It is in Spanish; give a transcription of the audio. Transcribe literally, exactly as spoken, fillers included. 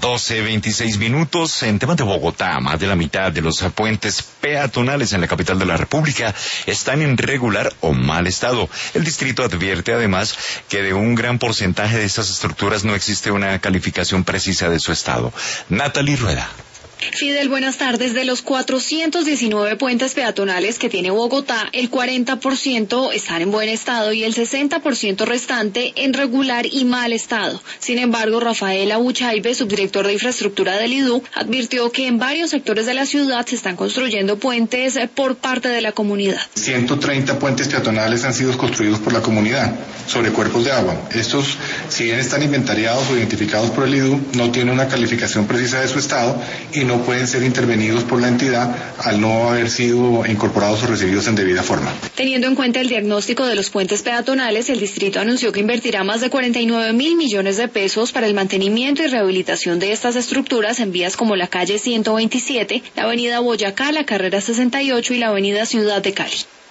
doce veintiséis minutos. En temas de Bogotá, más de la mitad de los puentes peatonales en la capital de la República están en regular o mal estado. El distrito advierte además que de un gran porcentaje de estas estructuras no existe una calificación precisa de su estado. Natalie Rueda. Fidel, buenas tardes. De los cuatrocientos diecinueve puentes peatonales que tiene Bogotá, el cuarenta por ciento están en buen estado y el sesenta por ciento restante en regular y mal estado. Sin embargo, Rafael Abuchaibe, subdirector de infraestructura del I D U, advirtió que en varios sectores de la ciudad se están construyendo puentes por parte de la comunidad. ciento treinta puentes peatonales han sido construidos por la comunidad sobre cuerpos de agua. Estos, si bien están inventariados o identificados por el I D U, no tienen una calificación precisa de su estado y no pueden ser intervenidos por la entidad al no haber sido incorporados o recibidos en debida forma. Teniendo en cuenta el diagnóstico de los puentes peatonales, el distrito anunció que invertirá más de cuarenta y nueve mil millones de pesos para el mantenimiento y rehabilitación de estas estructuras en vías como la calle ciento veintisiete, la avenida Boyacá, la carrera sesenta y ocho y la avenida Ciudad de Cali.